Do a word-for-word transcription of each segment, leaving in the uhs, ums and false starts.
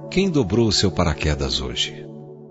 Quem dobrou seu paraquedas hoje?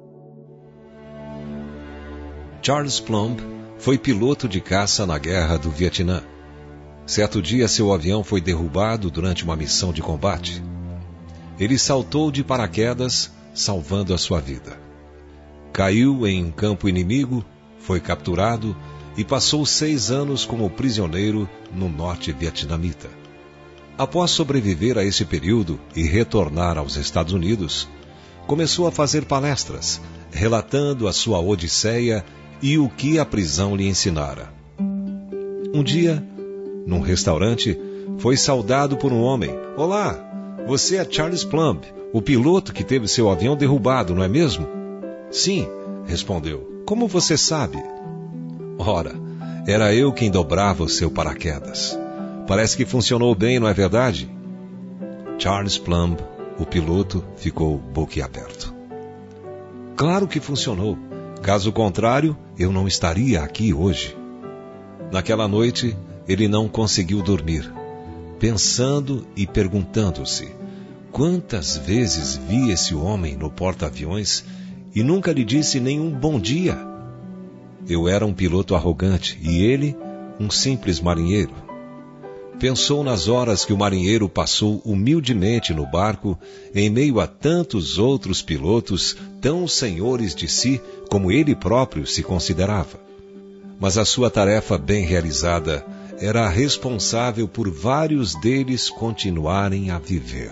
Charles Plumb foi piloto de caça na Guerra do Vietnã. Certo dia, seu avião foi derrubado durante uma missão de combate. Ele saltou de paraquedas, salvando a sua vida. Caiu em um campo inimigo, foi capturado e passou seis anos como prisioneiro no norte vietnamita. Após sobreviver a esse período e retornar aos Estados Unidos, começou a fazer palestras, relatando a sua odisseia e o que a prisão lhe ensinara. Um dia, num restaurante, foi saudado por um homem. Olá, você é Charles Plumb, o piloto que teve seu avião derrubado, não é mesmo? Sim, respondeu. Como você sabe? Ora, era eu quem dobrava o seu paraquedas. Parece que funcionou bem, não é verdade? Charles Plumb, o piloto, ficou boquiaberto. Claro que funcionou. Caso contrário, eu não estaria aqui hoje. Naquela noite, ele não conseguiu dormir, pensando e perguntando-se: quantas vezes vi esse homem no porta-aviões e nunca lhe disse nenhum bom dia? Eu era um piloto arrogante e ele, um simples marinheiro. Pensou nas horas que o marinheiro passou humildemente no barco, em meio a tantos outros pilotos tão senhores de si como ele próprio se considerava. Mas a sua tarefa bem realizada era responsável por vários deles continuarem a viver.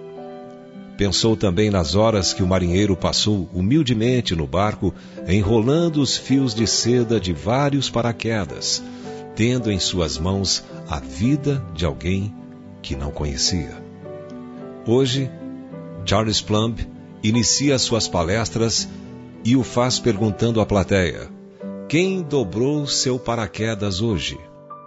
Pensou também nas horas que o marinheiro passou humildemente no barco, enrolando os fios de seda de vários paraquedas, tendo em suas mãos a vida de alguém que não conhecia. Hoje, Charles Plumb inicia suas palestras e o faz perguntando à plateia: quem dobrou seu paraquedas hoje?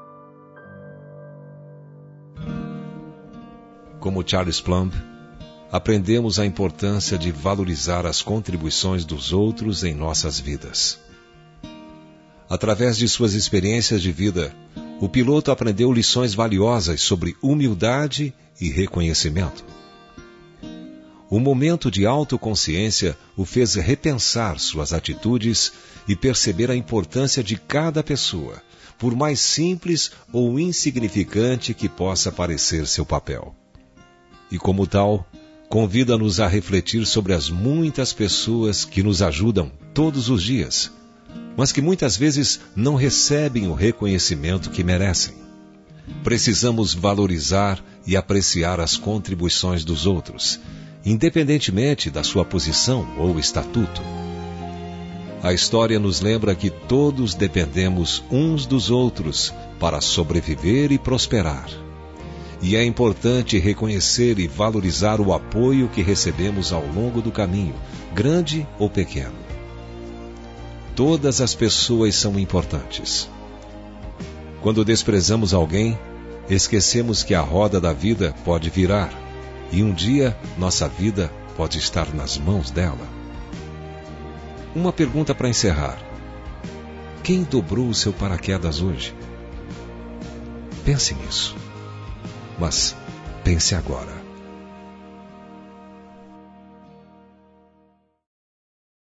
Como Charles Plumb, aprendemos a importância de valorizar as contribuições dos outros em nossas vidas. Através de suas experiências de vida, o piloto aprendeu lições valiosas sobre humildade e reconhecimento. O momento de autoconsciência o fez repensar suas atitudes e perceber a importância de cada pessoa, por mais simples ou insignificante que possa parecer seu papel. E como tal, convida-nos a refletir sobre as muitas pessoas que nos ajudam todos os dias, mas que muitas vezes não recebem o reconhecimento que merecem. Precisamos valorizar e apreciar as contribuições dos outros, independentemente da sua posição ou estatuto. A história nos lembra que todos dependemos uns dos outros para sobreviver e prosperar. E é importante reconhecer e valorizar o apoio que recebemos ao longo do caminho, grande ou pequeno. Todas as pessoas são importantes. Quando desprezamos alguém, esquecemos que a roda da vida pode virar e um dia nossa vida pode estar nas mãos dela. Uma pergunta para encerrar: quem dobrou o seu paraquedas hoje? Pense nisso. Mas pense agora.